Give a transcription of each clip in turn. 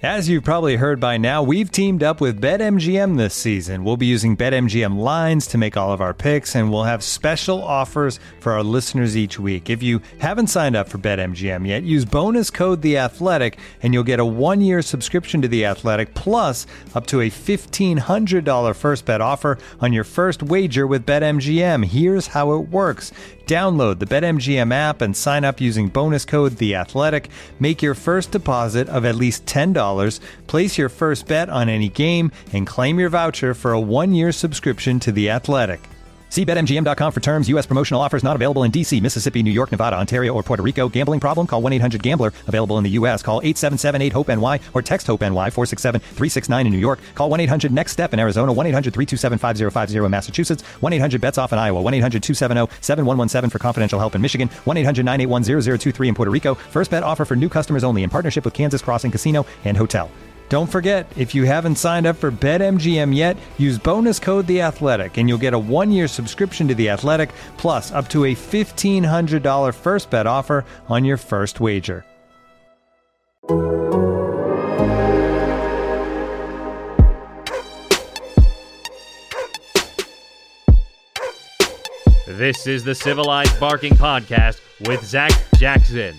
As you've probably heard by now, we've teamed up with BetMGM this season. We'll be using BetMGM lines to make all of our picks, and we'll have special offers for our listeners each week. If you haven't signed up for BetMGM yet, use bonus code The Athletic, and you'll get a 1-year subscription to The Athletic, plus up to a $1,500 first bet offer on your first wager with BetMGM. Here's how it works. Download the BetMGM app and sign up using bonus code The Athletic. Make your first deposit of at least $10. Place your first bet on any game and claim your voucher for a 1-year subscription to The Athletic. See BetMGM.com for terms. U.S. promotional offers not available in D.C., Mississippi, New York, Nevada, Ontario, or Puerto Rico. Gambling problem? Call 1-800-GAMBLER. Available in the U.S. Call 877-8-HOPE-NY or text HOPE-NY 467-369 in New York. Call 1-800-NEXT-STEP in Arizona. 1-800-327-5050 in Massachusetts. 1-800-BETS-OFF in Iowa. 1-800-270-7117 for confidential help in Michigan. 1-800-981-0023 in Puerto Rico. First bet offer for new customers only in partnership with Kansas Crossing Casino and Hotel. Don't forget, if you haven't signed up for BetMGM yet, use bonus code The Athletic, and you'll get a 1-year subscription to The Athletic, plus up to a $1,500 first bet offer on your first wager. This is the Civilized Barking Podcast with Zach Jackson.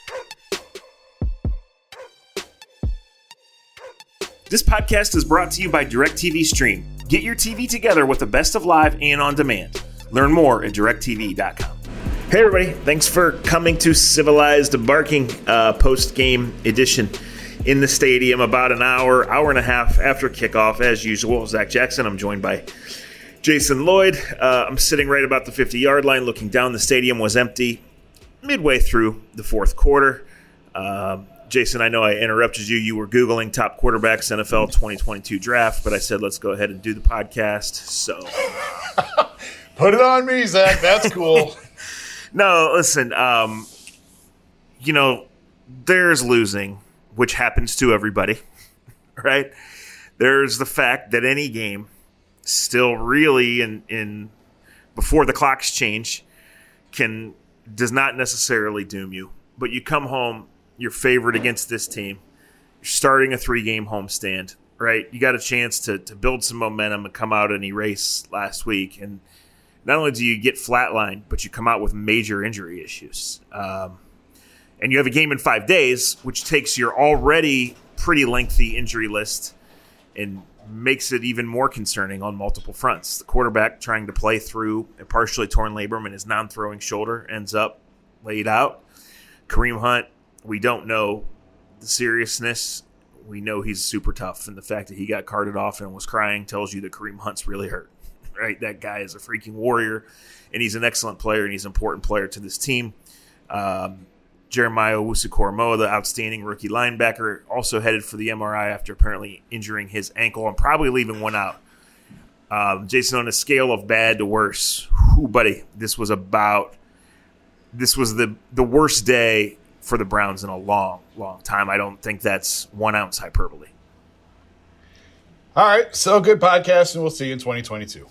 This podcast is brought to you by DirecTV Stream. Get your TV together with the best of live and on demand. Learn more at directtv.com. Hey everybody, thanks for coming to Civilized Barking post-game edition in the stadium about an hour and a half after kickoff. As usual, Zach Jackson. I'm joined by Jason Lloyd. I'm sitting right about the 50-yard line looking down. The stadium was empty midway through the fourth quarter. Jason, I know I interrupted you. You were Googling top quarterbacks NFL 2022 draft, but I said let's go ahead and do the podcast. So put it on me, Zach. That's cool. No, listen, there's losing, which happens to everybody, right? There's the fact that any game still really in before the clocks change does not necessarily doom you. But you come home, you're favored against this team. You're starting a 3-game homestand, right? You got a chance to build some momentum and come out and erase last week. And not only do you get flatlined, but you come out with major injury issues. And you have a game in 5 days, which takes your already pretty lengthy injury list and makes it even more concerning on multiple fronts. The quarterback trying to play through a partially torn labrum in his non-throwing shoulder ends up laid out. Kareem Hunt, we don't know the seriousness. We know he's super tough, and the fact that he got carted off and was crying tells you that Kareem Hunt's really hurt. Right? That guy is a freaking warrior, and he's an excellent player, and he's an important player to this team. Jeremiah Owusu-Koramoah, the outstanding rookie linebacker, also headed for the MRI after apparently injuring his ankle and probably leaving one out. Jason, on a scale of bad to worse, buddy, this was the worst day for the Browns in a long, long time. I don't think that's 1 ounce hyperbole. All right, so good podcast, and we'll see you in 2022.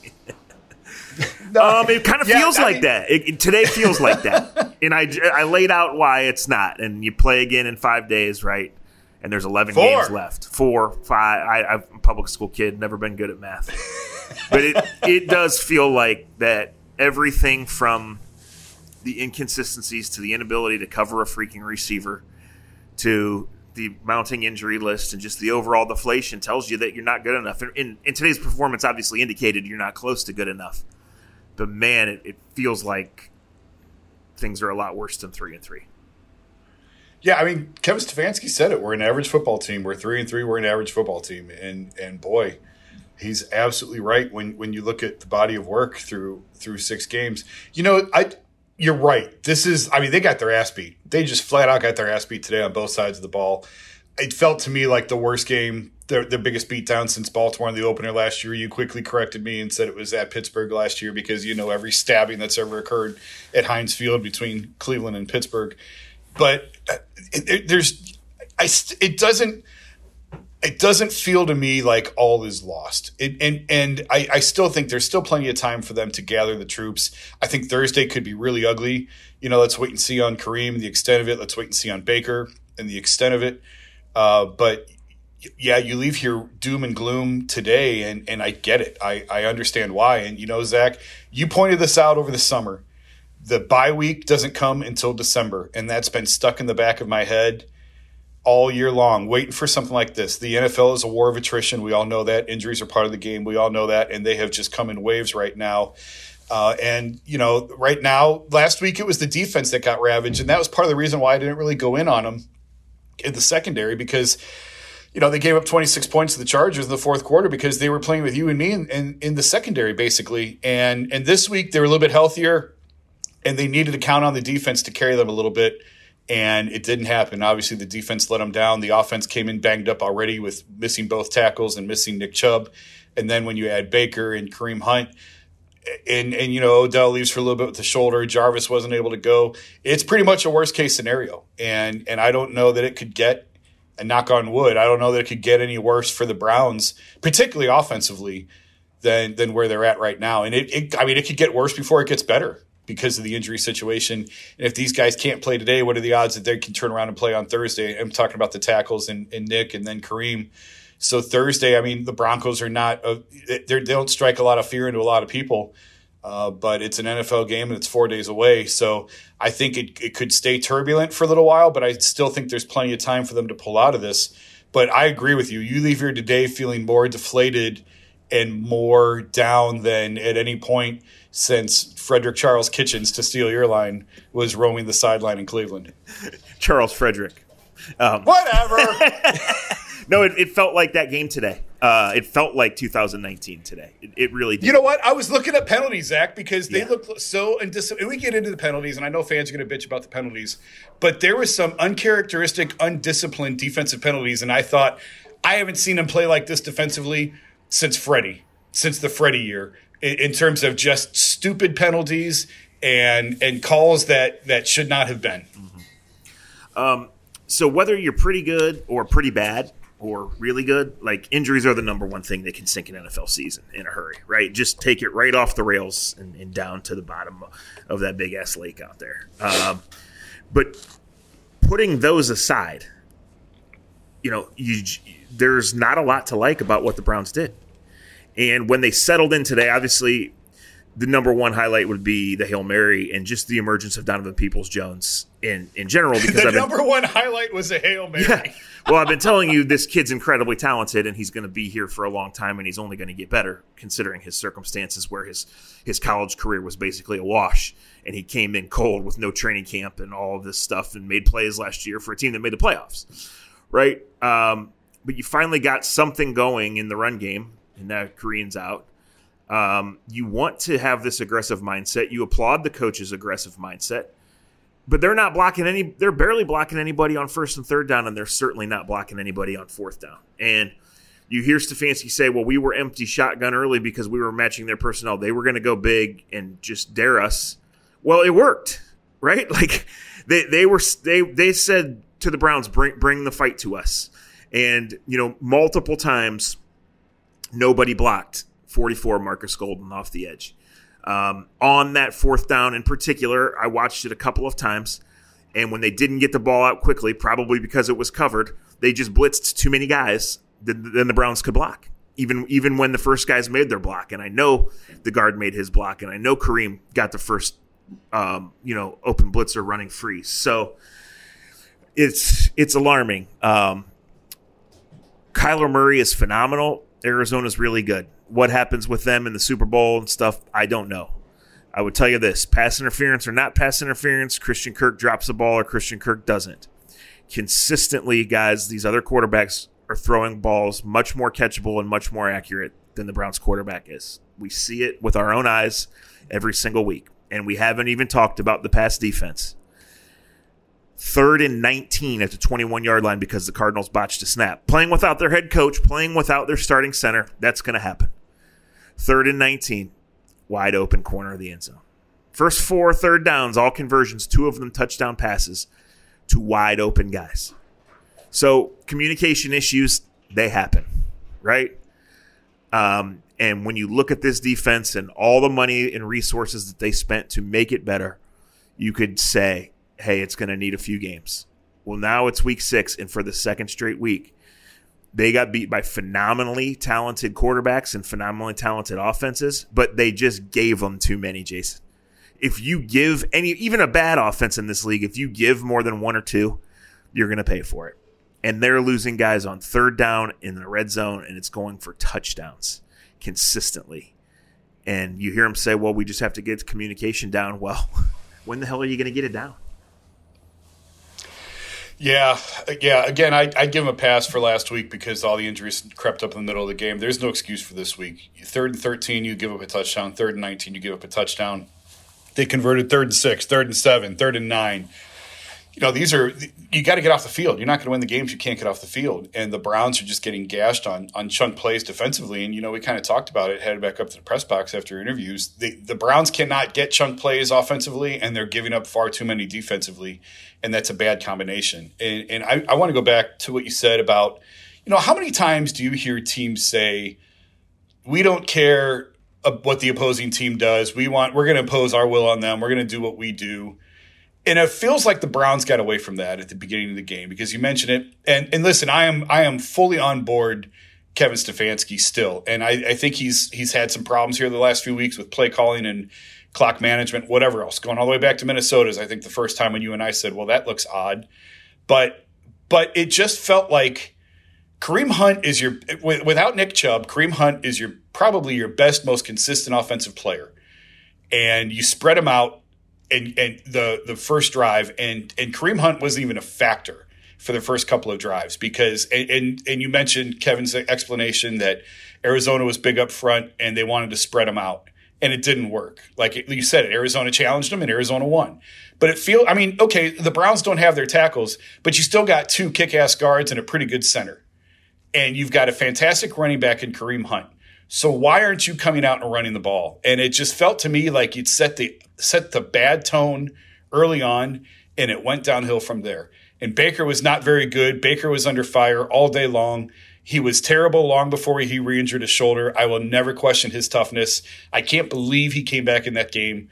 It kind of feels like that. Today feels like that. And I laid out why it's not. And you play again in 5 days, right? And there's 11 games left. 4, 5. I'm a public school kid, never been good at math. But it does feel like that everything from the inconsistencies to the inability to cover a freaking receiver to the mounting injury list and just the overall deflation tells you that you're not good enough. And today's performance obviously indicated you're not close to good enough. But, man, it feels like things are a lot worse than 3-3. Yeah, I mean, Kevin Stefanski said it. We're an average football team. We're 3-3. We're an average football team. And boy, he's absolutely right when you look at the body of work through 6 games. You're right. They got their ass beat. They just flat out got their ass beat today on both sides of the ball. It felt to me like the worst game, their biggest beatdown since Baltimore in the opener last year. You quickly corrected me and said it was at Pittsburgh last year because every stabbing that's ever occurred at Heinz Field between Cleveland and Pittsburgh. But it doesn't feel to me like all is lost. And I still think there's still plenty of time for them to gather the troops. I think Thursday could be really ugly. Let's wait and see on Kareem, the extent of it. Let's wait and see on Baker and the extent of it. But yeah, you leave here doom and gloom today, and I get it. I understand why. And, Zach, you pointed this out over the summer. The bye week doesn't come until December, and that's been stuck in the back of my head all year long, waiting for something like this. The NFL is a war of attrition. We all know that. Injuries are part of the game. We all know that, and they have just come in waves right now. Right now, last week it was the defense that got ravaged, and that was part of the reason why I didn't really go in on them in the secondary, because they gave up 26 points to the Chargers in the fourth quarter because they were playing with you and me in the secondary, basically. And this week they were a little bit healthier, and they needed to count on the defense to carry them a little bit, and it didn't happen. Obviously, the defense let them down. The offense came in banged up already with missing both tackles and missing Nick Chubb. And then when you add Baker and Kareem Hunt, and Odell leaves for a little bit with the shoulder, Jarvis wasn't able to go. It's pretty much a worst-case scenario. And I don't know that it could get – and knock on wood, I don't know that it could get any worse for the Browns, particularly offensively, than where they're at right now. And it could get worse before it gets better because of the injury situation. And if these guys can't play today, what are the odds that they can turn around and play on Thursday? I'm talking about the tackles and Nick and then Kareem. So Thursday, the Broncos are not they don't strike a lot of fear into a lot of people. But it's an NFL game and it's 4 days away. So I think it could stay turbulent for a little while, but I still think there's plenty of time for them to pull out of this. But I agree with you. You leave here today feeling more deflated and more down than at any point since Frederick Charles Kitchens, to steal your line, was roaming the sideline in Cleveland. Charles Frederick. Whatever. No, it felt like that game today. It felt like 2019 today. It really did. You know what? I was looking at penalties, Zach, because they look so and we get into the penalties, and I know fans are going to bitch about the penalties, but there was some uncharacteristic, undisciplined defensive penalties, and I thought, I haven't seen him play like this defensively since the Freddie year, in terms of just stupid penalties and calls that should not have been. Mm-hmm. So whether you're pretty good or pretty bad, or really good, like, injuries are the number one thing that can sink an NFL season in a hurry, right? Just take it right off the rails and down to the bottom of that big-ass lake out there. But putting those aside, there's not a lot to like about what the Browns did. And when they settled in today, obviously the number one highlight would be the Hail Mary and just the emergence of Donovan Peoples-Jones in general. Because the number one highlight was a Hail Mary. Yeah. Well, I've been telling you this kid's incredibly talented, and he's going to be here for a long time, and he's only going to get better considering his circumstances where his college career was basically a wash, and he came in cold with no training camp and all of this stuff and made plays last year for a team that made the playoffs, right? But you finally got something going in the run game, and now Korean's out. You want to have this aggressive mindset. You applaud the coach's aggressive mindset. But they're not blocking they're barely blocking anybody on first and third down, and they're certainly not blocking anybody on fourth down. And you hear Stefanski say, well, we were empty shotgun early because we were matching their personnel. They were going to go big and just dare us. Well, it worked, right? Like they said to the Browns, bring the fight to us. And, multiple times nobody blocked 44 Marcus Golden off the edge. On that fourth down in particular, I watched it a couple of times, and when they didn't get the ball out quickly, probably because it was covered, they just blitzed too many guys, then the Browns could block, even when the first guys made their block. And I know the guard made his block, and I know Kareem got the first open blitzer running free. So it's alarming. Kyler Murray is phenomenal. Arizona's really good. What happens with them in the Super Bowl and stuff, I don't know. I would tell you this, pass interference or not pass interference, Christian Kirk drops the ball or Christian Kirk doesn't. Consistently, guys, these other quarterbacks are throwing balls much more catchable and much more accurate than the Browns quarterback is. We see it with our own eyes every single week. And we haven't even talked about the pass defense. 3rd and 19 at the 21-yard line because the Cardinals botched a snap. Playing without their head coach, playing without their starting center, that's going to happen. 3rd and 19, wide open corner of the end zone. First 4 third downs, all conversions, 2 of them touchdown passes to wide open guys. So communication issues, they happen, right? And when you look at this defense and all the money and resources that they spent to make it better, you could say, hey, it's going to need a few games. Well, now it's week 6, and for the second straight week, They got beat by phenomenally talented quarterbacks and phenomenally talented offenses, but they just gave them too many, Jason. If you give even a bad offense in this league, if you give more than one or two, you're going to pay for it. And they're losing guys on third down in the red zone, and it's going for touchdowns consistently. And you hear them say, well, we just have to get communication down. Well, when the hell are you going to get it down? Yeah. Again, I give him a pass for last week because all the injuries crept up in the middle of the game. There's no excuse for this week. 3rd and 13, you give up a touchdown. 3rd and 19, you give up a touchdown. They converted 3rd and 6, 3rd and 7, 3rd and 9. These are – you got to get off the field. You're not going to win the games. You can't get off the field. And the Browns are just getting gashed on chunk plays defensively. And, we kind of talked about it, headed back up to the press box after interviews. The Browns cannot get chunk plays offensively, and they're giving up far too many defensively, and that's a bad combination. And I want to go back to what you said about, how many times do you hear teams say, we don't care what the opposing team does. We're going to impose our will on them. We're going to do what we do. And it feels like the Browns got away from that at the beginning of the game because you mentioned it. And listen, I am fully on board Kevin Stefanski still. And I think he's had some problems here the last few weeks with play calling and clock management, whatever else. Going all the way back to Minnesota's, I think the first time when you and I said, well, that looks odd. But it just felt like Kareem Hunt is without Nick Chubb, Kareem Hunt is probably your best, most consistent offensive player. And you spread him out. And the first drive, and Kareem Hunt wasn't even a factor for the first couple of drives because and you mentioned Kevin's explanation that Arizona was big up front and they wanted to spread them out, and it didn't work. Like you said, Arizona challenged them and Arizona won. But okay, the Browns don't have their tackles, but you still got 2 kick-ass guards and a pretty good center, and you've got a fantastic running back in Kareem Hunt. So why aren't you coming out and running the ball? And it just felt to me like you'd set the bad tone early on, and it went downhill from there. And Baker was not very good. Baker was under fire all day long. He was terrible long before he re-injured his shoulder. I will never question his toughness. I can't believe he came back in that game.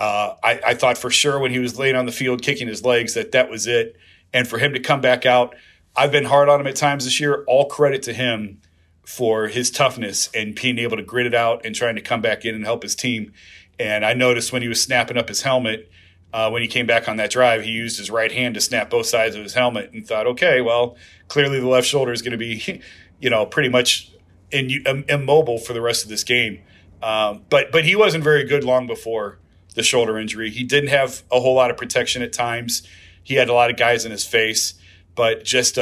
I thought for sure when he was laying on the field kicking his legs that was it. And for him to come back out, I've been hard on him at times this year. All credit to him for his toughness and being able to grit it out and trying to come back in and help his team. And I noticed when he was snapping up his helmet, when he came back on that drive, he used his right hand to snap both sides of his helmet and thought, okay, well, clearly the left shoulder is going to be, pretty much immobile for the rest of this game. But he wasn't very good long before the shoulder injury. He didn't have a whole lot of protection at times. He had a lot of guys in his face, but just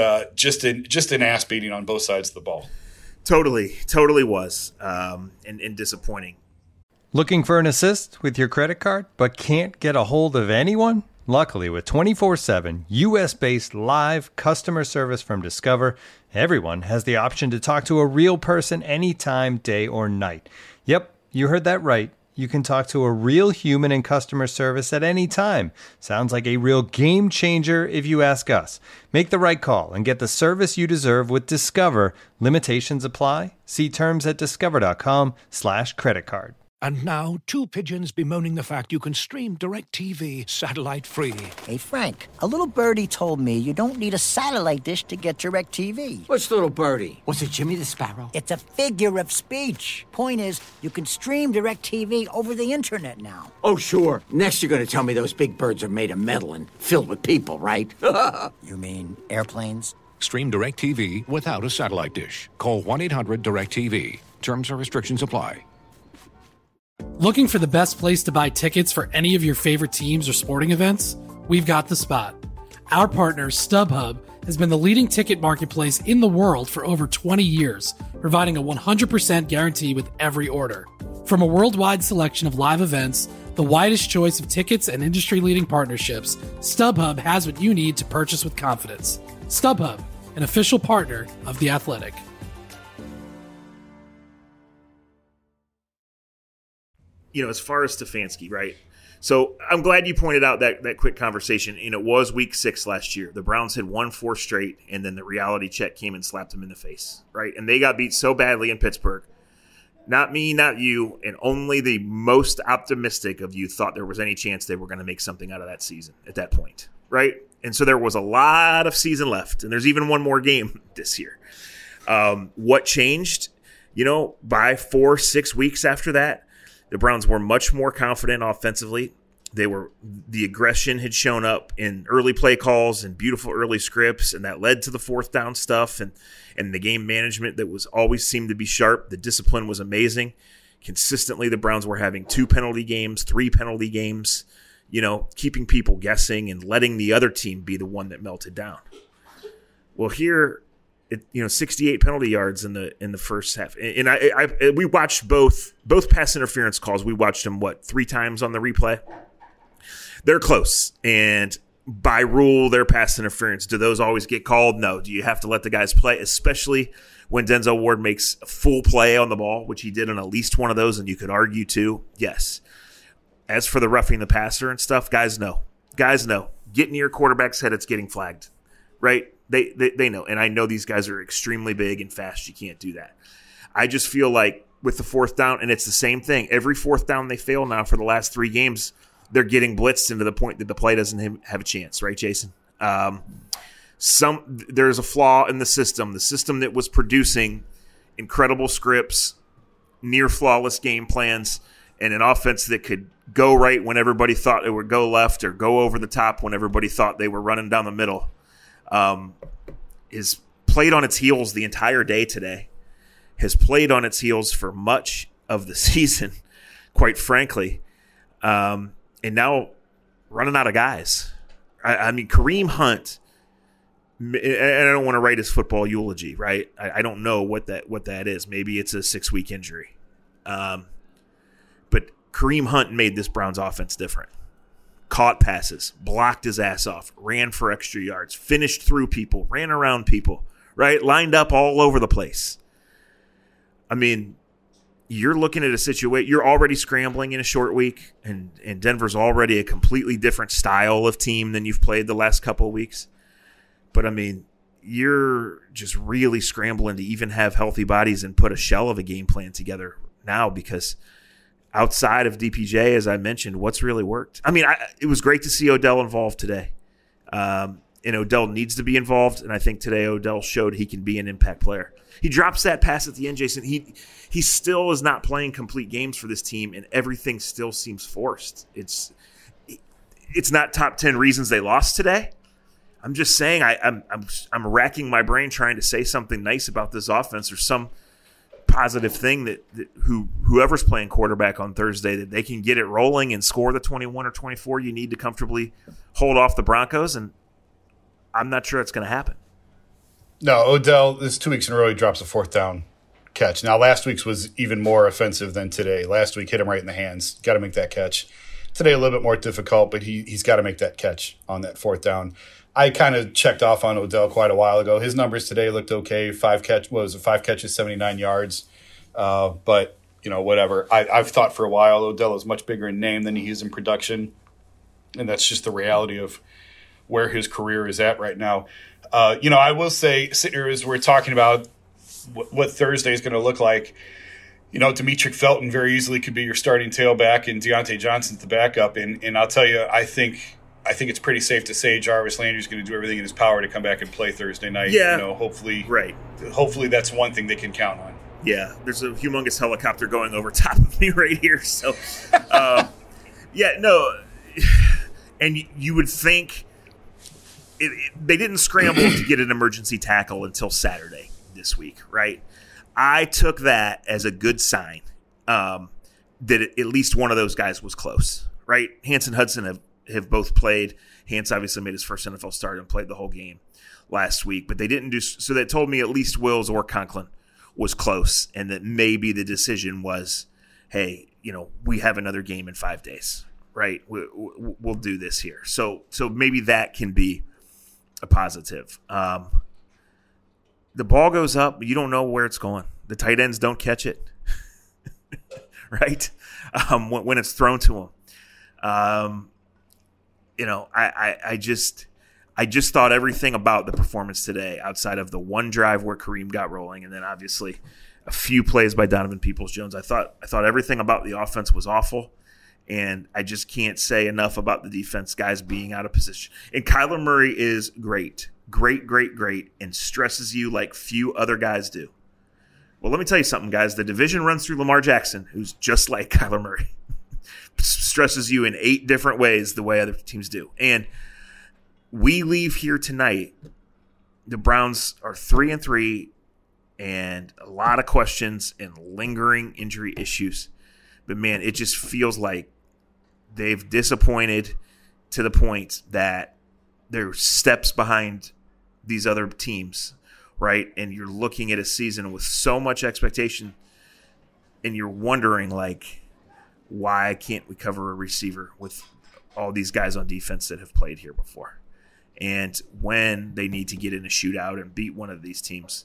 an ass beating on both sides of the ball. Totally was, and disappointing. Looking for an assist with your credit card, but can't get a hold of anyone? Luckily, with 24/7 U.S.-based live customer service from Discover, everyone has the option to talk to a real person anytime, day or night. Yep, you heard that right. You can talk to a real human in customer service at any time. Sounds like a real game changer if you ask us. Make the right call and get the service you deserve with Discover. Limitations apply. See terms at discover.com/creditcard. And now, 2 pigeons bemoaning the fact you can stream DirecTV satellite-free. Hey, Frank, a little birdie told me you don't need a satellite dish to get DirecTV. Which little birdie? Was it Jimmy the Sparrow? It's a figure of speech. Point is, you can stream DirecTV over the internet now. Oh, sure. Next you're going to tell me those big birds are made of metal and filled with people, right? You mean airplanes? Stream DirecTV without a satellite dish. Call 1-800-DirecTV. Terms and restrictions apply. Looking for the best place to buy tickets for any of your favorite teams or sporting events? We've got the spot. Our partner, StubHub, has been the leading ticket marketplace in the world for over 20 years, providing a 100% guarantee with every order. From a worldwide selection of live events, the widest choice of tickets and industry-leading partnerships, StubHub has what you need to purchase with confidence. StubHub, an official partner of The Athletic. As far as Stefanski, right? So I'm glad you pointed out that quick conversation. It was week 6 last year. The Browns had won 4 straight, and then the reality check came and slapped them in the face, right? And they got beat so badly in Pittsburgh. Not me, not you, and only the most optimistic of you thought there was any chance they were going to make something out of that season at that point, right? And so there was a lot of season left, and there's even one more game this year. What changed? By 4-6 weeks after that, the Browns were much more confident offensively. The aggression had shown up in early play calls and beautiful early scripts, and that led to the fourth down stuff and the game management that was always seemed to be sharp. The discipline was amazing. Consistently, the Browns were having 2 penalty games, 3 penalty games, keeping people guessing and letting the other team be the one that melted down. Well, here, 68 penalty yards in the first half, and we watched both pass interference calls. We watched them 3 times on the replay. They're close, and by rule, they're pass interference. Do those always get called? No. Do you have to let the guys play, especially when Denzel Ward makes a full play on the ball, which he did on at least one of those, and you could argue too? Yes. As for the roughing the passer and stuff, guys know. Get near your quarterback's head, it's getting flagged, right? They know, and I know these guys are extremely big and fast. You can't do that. I just feel like with the fourth down, and it's the same thing. Every fourth down they fail now for the last 3 games, they're getting blitzed into the point that the play doesn't have a chance, right, Jason? There's a flaw in the system that was producing incredible scripts, near flawless game plans, and an offense that could go right when everybody thought it would go left, or go over the top when everybody thought they were running down the middle. Is played on its heels the entire day today, has played on its heels for much of the season, quite frankly. And now running out of guys. I mean, Kareem Hunt, and I don't want to write his football eulogy, right? I don't know what that is. Maybe it's a 6-week injury. But Kareem Hunt made this Browns offense different. Caught passes, blocked his ass off, ran for extra yards, finished through people, ran around people, right? Lined up all over the place. I mean, you're looking at a situation, you're already scrambling in a short week, and Denver's already a completely different style of team than you've played the last couple of weeks. But, I mean, you're just really scrambling to even have healthy bodies and put a shell of a game plan together now, because outside of DPJ, as I mentioned, what's really worked? I mean, it was great to see Odell involved today. And Odell needs to be involved, and I think today Odell showed he can be an impact player. He drops that pass at the end, Jason. He still is not playing complete games for this team, and everything still seems forced. It's not top 10 reasons they lost today. I'm just saying I'm racking my brain trying to say something nice about this offense, or some positive thing that whoever's playing quarterback on Thursday, that they can get it rolling and score the 21 or 24 you need to comfortably hold off the Broncos, and I'm not sure it's going to happen. No, Odell, this 2 weeks in a row, he drops a fourth down catch. Now, last week's was even more offensive than today. Last week hit him right in the hands. Got to make that catch. Today a little bit more difficult, but he's got to make that catch on that fourth down. I kind of checked off on Odell quite a while ago. His numbers today looked okay. 5 catches, 79 yards. But, whatever. I've thought for a while Odell is much bigger in name than he is in production, and that's just the reality of where his career is at right now. I will say, sitting here as we're talking about what Thursday is going to look like, Demetric Felton very easily could be your starting tailback, and Deontay Johnson's the backup. And I'll tell you, I think it's pretty safe to say Jarvis Landry's going to do everything in his power to come back and play Thursday night. Yeah. Hopefully, right. Hopefully that's one thing they can count on. Yeah, there's a humongous helicopter going over top of me right here. So, and you would think they didn't scramble to get an emergency tackle until Saturday this week, right? I took that as a good sign that at least one of those guys was close, right? Hans and Hudson have both played. Hans obviously made his first NFL start and played the whole game last week, but they didn't do so. That told me at least Wills or Conklin was close, and that maybe the decision was, hey, we have another game in 5 days, right? We'll do this here. So maybe that can be a positive. The ball goes up, but you don't know where it's going. The tight ends don't catch it, right? When it's thrown to them. I just thought everything about the performance today, outside of the one drive where Kareem got rolling, and then obviously a few plays by Donovan Peoples-Jones, I thought everything about the offense was awful. And I just can't say enough about the defense, guys being out of position. And Kyler Murray is great, great, and stresses you like few other guys do. Well, let me tell you something, guys. The division runs through Lamar Jackson, who's just like Kyler Murray. Stresses you in 8 different ways the way other teams do. And we leave here tonight. The Browns are 3-3 and a lot of questions and lingering injury issues. But, man, it just feels like they've disappointed to the point that they're steps behind these other teams, right? And you're looking at a season with so much expectation and you're wondering, like, why can't we cover a receiver with all these guys on defense that have played here before? And when they need to get in a shootout and beat one of these teams,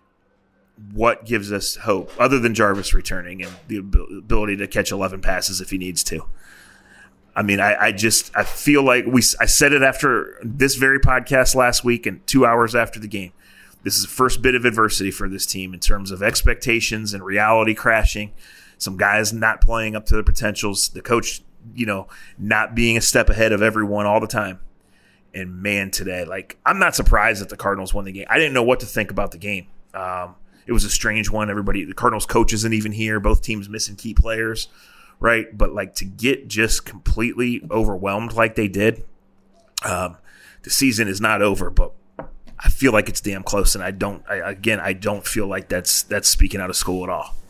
what gives us hope other than Jarvis returning and the ability to catch 11 passes if he needs to? I mean, I feel like I said it after this very podcast last week and 2 hours after the game. This is the first bit of adversity for this team in terms of expectations and reality crashing. Some guys not playing up to their potentials. The coach, not being a step ahead of everyone all the time. And, man, today, like, I'm not surprised that the Cardinals won the game. I didn't know what to think about the game. It was a strange one. The Cardinals coach isn't even here. Both teams missing key players, right? But, like, to get just completely overwhelmed like they did, the season is not over, but I feel like it's damn close. And I don't feel like that's speaking out of school at all.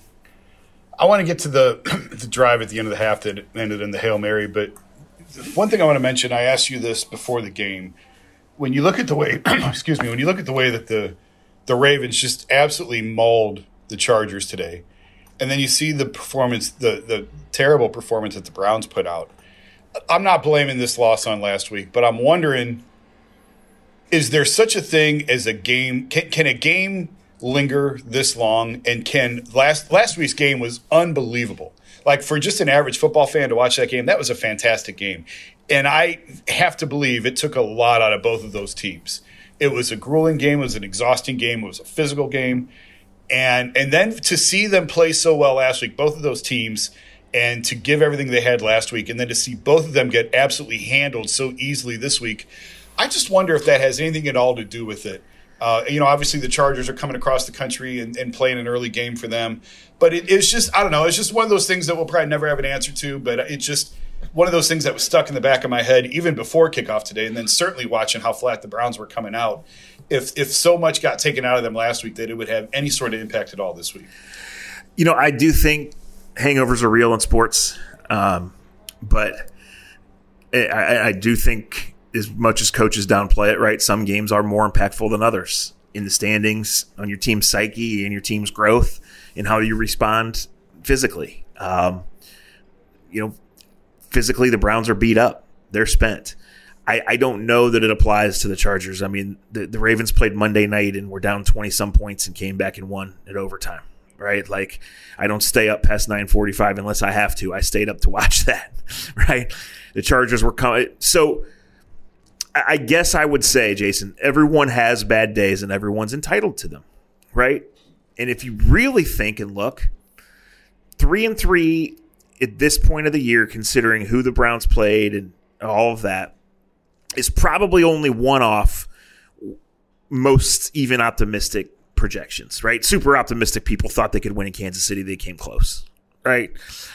I want to get to the drive at the end of the half that ended in the Hail Mary, but one thing I want to mention, I asked you this before the game. When you look at the way, when you look at the way that the Ravens just absolutely mauled the Chargers today, and then you see the performance, the terrible performance that the Browns put out. I'm not blaming this loss on last week, but I'm wondering, is there such a thing as a game? Can a game linger this long? And can last week's game was unbelievable. Like, for just an average football fan to watch that game, that was a fantastic game. And I have to believe it took a lot out of both of those teams. It was a grueling game. It was an exhausting game. It was a physical game. And then to see them play so well last week, both of those teams, and to give everything they had last week, and then to see both of them get absolutely handled so easily this week, I just wonder if that has anything at all to do with it. Obviously the Chargers are coming across the country and playing an early game for them. But it's just, I don't know, it's just one of those things that we'll probably never have an answer to. But it's just one of those things that was stuck in the back of my head even before kickoff today, and then certainly watching how flat the Browns were coming out. If so much got taken out of them last week, that it would have any sort of impact at all this week. I do think hangovers are real in sports. But I do think, as much as coaches downplay it, right, some games are more impactful than others in the standings, on your team's psyche and your team's growth and how you respond physically. Physically, the Browns are beat up. They're spent. I don't know that it applies to the Chargers. I mean, the Ravens played Monday night and were down 20-some points and came back and won at overtime, right? Like, I don't stay up past 9:45 unless I have to. I stayed up to watch that, right? The Chargers were coming. So I guess I would say, Jason, everyone has bad days and everyone's entitled to them, right? And if you really think and look, 3-3 at this point of the year, considering who the Browns played and all of that, is probably only one off most even optimistic projections, right? Super optimistic people thought they could win in Kansas City. They came close, right?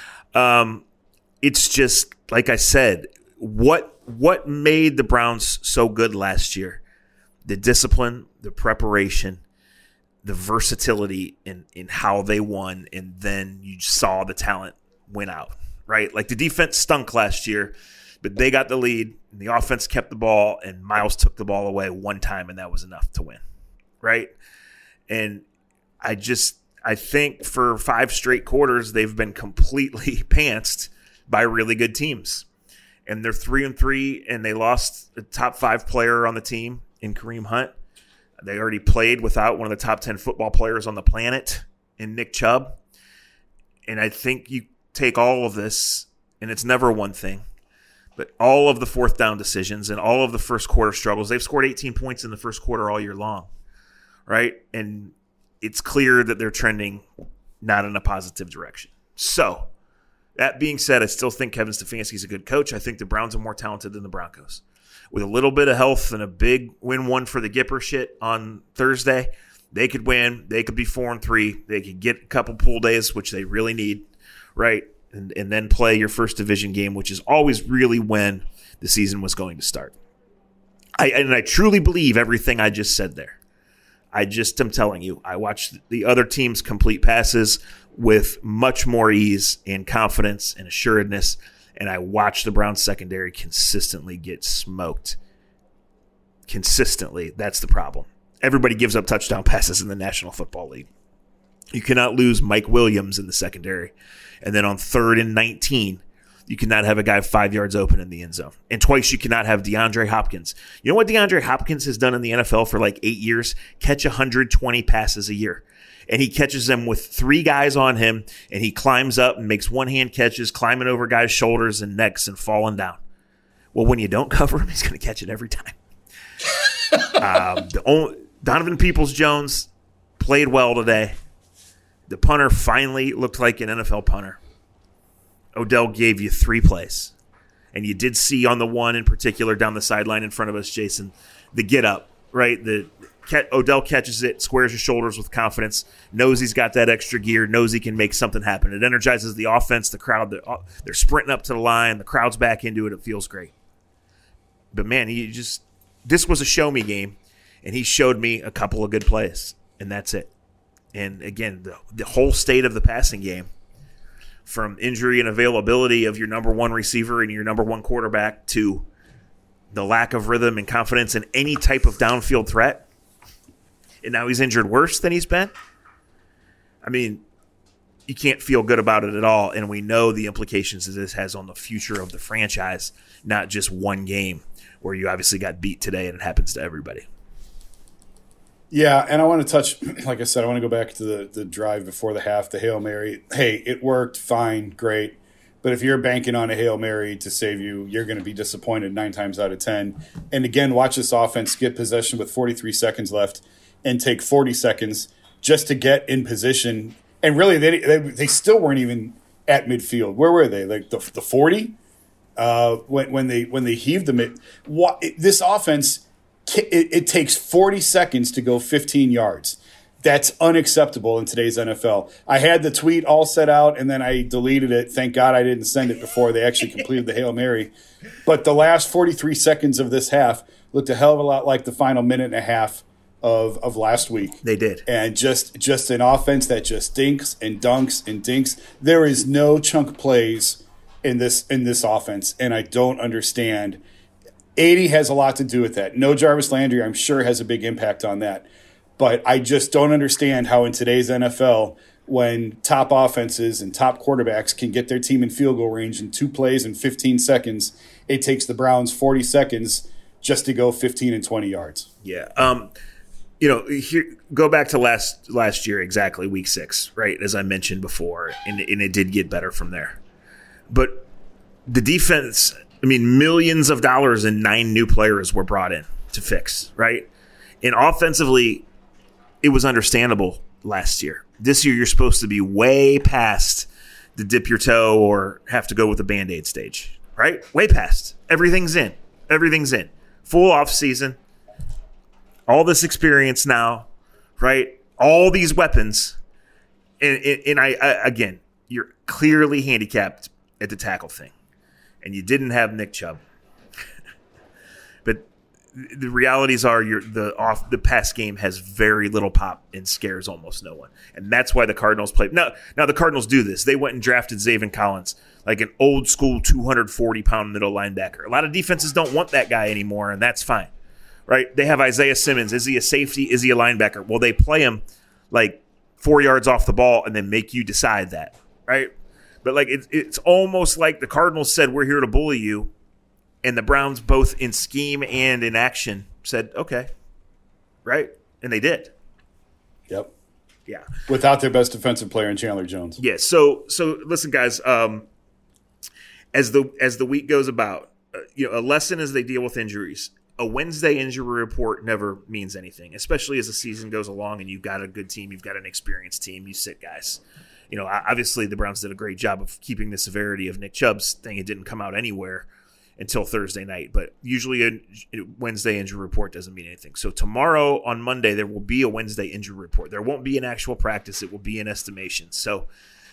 It's just, like I said, what made the Browns so good last year? The discipline, the preparation, the versatility in how they won, and then you saw the talent win out, right? Like, the defense stunk last year, but they got the lead, and the offense kept the ball, and Miles took the ball away one time, and that was enough to win, right? And I think for 5 straight quarters, they've been completely pantsed by really good teams. And they're 3-3, and they lost a top 5 player on the team in Kareem Hunt. They already played without one of the top 10 football players on the planet in Nick Chubb. And I think you take all of this, and it's never one thing, but all of the fourth down decisions and all of the first quarter struggles. They've scored 18 points in the first quarter all year long, right? And it's clear that they're trending not in a positive direction. So, that being said, I still think Kevin Stefanski is a good coach. I think the Browns are more talented than the Broncos. with a little bit of health and a big win one for the Gipper shit on Thursday, they could win. They could be 4-3. They could get a couple pool days, which they really need, right? And then play your first division game, which is always really when the season was going to start. I truly believe everything I just said there. I just am telling you, I watched the other teams complete passes with much more ease and confidence and assuredness, and I watched the Browns secondary consistently get smoked. Consistently. That's the problem. Everybody gives up touchdown passes in the National Football League. You cannot lose Mike Williams in the secondary. And then on 3rd and 19, you cannot have a guy 5 yards open in the end zone. And twice you cannot have DeAndre Hopkins. You know what DeAndre Hopkins has done in the NFL for like 8 years? Catch 120 passes a year. And he catches them with 3 guys on him, and he climbs up and makes one-hand catches, climbing over guys' shoulders and necks and falling down. Well, when you don't cover him, he's going to catch it every time. Donovan Peoples-Jones played well today. The punter finally looked like an NFL punter. Odell gave you 3 plays. And you did see on the one in particular down the sideline in front of us, Jason, the get up, right? Odell catches it, squares his shoulders with confidence, knows he's got that extra gear, knows he can make something happen. It energizes the offense, the crowd. They're sprinting up to the line. The crowd's back into it. It feels great. But, man, this was a show-me game, and he showed me a couple of good plays, and that's it. And, again, the whole state of the passing game, from injury and availability of your number one receiver and your number one quarterback to the lack of rhythm and confidence in any type of downfield threat, and now he's injured worse than he's been. I mean, you can't feel good about it at all, and we know the implications that this has on the future of the franchise, not just one game where you obviously got beat today and it happens to everybody. Yeah, and I want to touch, like I said, I want to go back to the drive before the half, the Hail Mary. Hey, it worked, fine, great. But if you're banking on a Hail Mary to save you, you're going to be disappointed 9 times out of 10. And again, watch this offense get possession with 43 seconds left and take 40 seconds just to get in position. And really, they still weren't even at midfield. Where were they? Like the 40? When they heaved them. This offense, it takes 40 seconds to go 15 yards. That's unacceptable in today's NFL. I had the tweet all set out, and then I deleted it. Thank God I didn't send it before they actually completed the Hail Mary. But the last 43 seconds of this half looked a hell of a lot like the final minute and a half of last week. They did. And just an offense that just dinks and dunks and dinks. There is no chunk plays in this offense, and I don't understand. 80 has a lot to do with that. No Jarvis Landry, I'm sure, has a big impact on that. But I just don't understand how in today's NFL, when top offenses and top quarterbacks can get their team in field goal range in 2 plays in 15 seconds, it takes the Browns 40 seconds just to go 15 and 20 yards. Yeah. Go back to last year, exactly, week 6, right, as I mentioned before, and it did get better from there. But the defense, I mean, millions of dollars and 9 new players were brought in to fix, right? And offensively, it was understandable last year. This year, you're supposed to be way past the dip your toe or have to go with the Band-Aid stage, right? Way past. Everything's in. Full off season. All this experience now, right? All these weapons. And I again, you're clearly handicapped at the tackle thing. And you didn't have Nick Chubb. But the realities are the pass game has very little pop and scares almost no one. And that's why the Cardinals play. Now the Cardinals do this. They went and drafted Zaven Collins, like an old school 240-pound middle linebacker. A lot of defenses don't want that guy anymore, and that's fine. Right? They have Isaiah Simmons. Is he a safety? Is he a linebacker? Well, they play him like 4 yards off the ball and then make you decide that. Right? But like it's almost like the Cardinals said, we're here to bully you. And the Browns, both in scheme and in action, said, okay. Right? And they did. Yep. Yeah. Without their best defensive player in Chandler Jones. Yeah. So listen, guys, as the week goes about, a lesson as they deal with injuries. A Wednesday injury report never means anything, especially as the season goes along and you've got a good team, you've got an experienced team, you sit guys. Obviously the Browns did a great job of keeping the severity of Nick Chubb's thing. It didn't come out anywhere. until Thursday night. But usually a Wednesday injury report doesn't mean anything. So tomorrow on Monday, there will be a Wednesday injury report. There won't be an actual practice. It will be an estimation. So,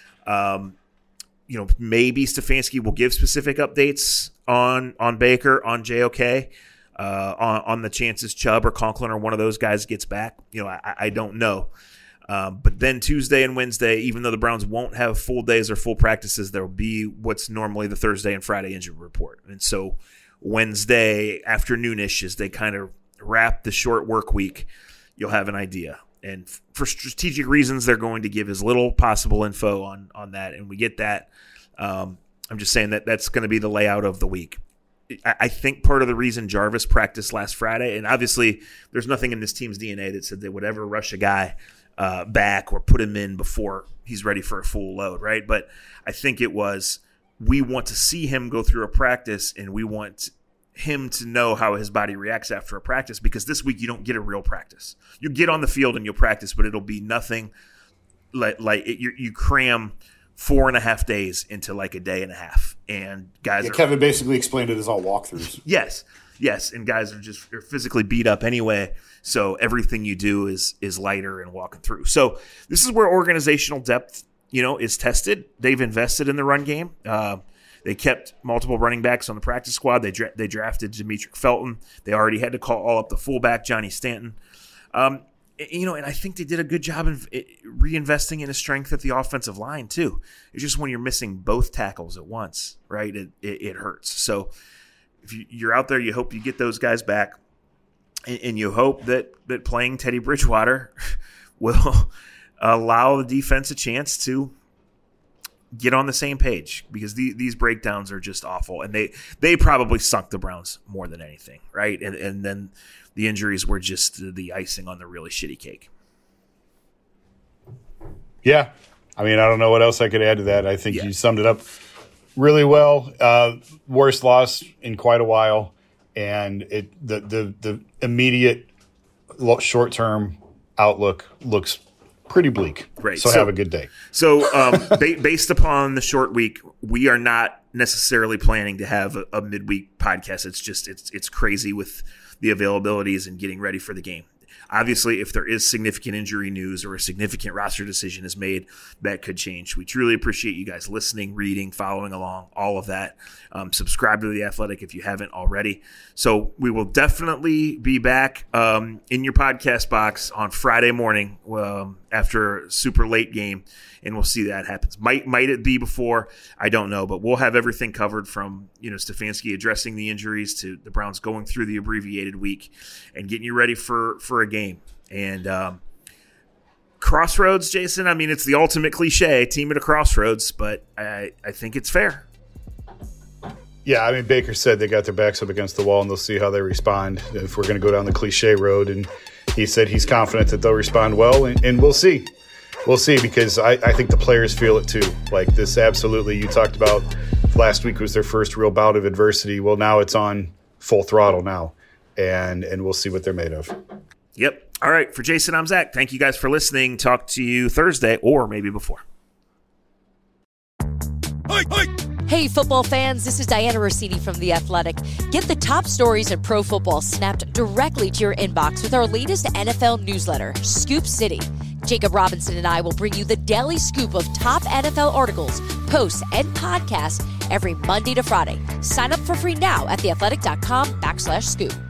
maybe Stefanski will give specific updates on Baker, on JOK, on the chances Chubb or Conklin or one of those guys gets back. I don't know. But then Tuesday and Wednesday, even though the Browns won't have full days or full practices, there will be what's normally the Thursday and Friday injury report. And so Wednesday afternoonish, as they kind of wrap the short work week, you'll have an idea. And for strategic reasons, they're going to give as little possible info on that, and we get that. I'm just saying that's going to be the layout of the week. I think part of the reason Jarvis practiced last Friday, and obviously there's nothing in this team's DNA that said they would ever rush a guy back or put him in before he's ready for a full load, right? But I think it was, we want to see him go through a practice, and we want him to know how his body reacts after a practice, because this week you don't get a real practice. You get on the field and you'll practice, but it'll be nothing you cram 4.5 days into like a day and a half. And guys Kevin basically explained it as all walkthroughs. Yes. And guys are physically beat up anyway. So everything you do is lighter and walking through. So this is where organizational depth, is tested. They've invested in the run game. They kept multiple running backs on the practice squad. They drafted Demetric Felton. They already had to call up the fullback, Johnny Stanton. And I think they did a good job of reinvesting in a strength at the offensive line too. It's just when you're missing both tackles at once, right? It hurts. So if you're out there, you hope you get those guys back, and you hope that playing Teddy Bridgewater will allow the defense a chance to get on the same page, because these breakdowns are just awful, and they probably sunk the Browns more than anything, right? And then the injuries were just the icing on the really shitty cake. Yeah. I mean, I don't know what else I could add to that. I think you summed it up really well. Worst loss in quite a while, and the immediate short-term outlook looks pretty bleak. Right. So have a good day. So based upon the short week, we are not necessarily planning to have a midweek podcast. It's just it's crazy with the availabilities and getting ready for the game. Obviously, if there is significant injury news or a significant roster decision is made, that could change. We truly appreciate you guys listening, reading, following along, all of that. Subscribe to The Athletic if you haven't already. So we will definitely be back in your podcast box on Friday morning after a super late game, and we'll see that happens. Might it be before? I don't know, but we'll have everything covered from Stefanski addressing the injuries to the Browns going through the abbreviated week and getting you ready for a game. And crossroads, Jason, I mean, it's the ultimate cliche, team at a crossroads, but I think it's fair. Yeah, I mean, Baker said they got their backs up against the wall and they'll see how they respond if we're going to go down the cliche road. And he said he's confident that they'll respond well, and we'll see. We'll see, because I think the players feel it too. Like this, absolutely. You talked about last week was their first real bout of adversity. Well, now it's on full throttle now, and we'll see what they're made of. Yep. All right. For Jason, I'm Zach. Thank you guys for listening. Talk to you Thursday or maybe before. Hey, football fans, this is Diana Rossini from The Athletic. Get the top stories in pro football snapped directly to your inbox with our latest NFL newsletter, Scoop City. Jacob Robinson and I will bring you the daily scoop of top NFL articles, posts, and podcasts every Monday to Friday. Sign up for free now at theathletic.com/scoop.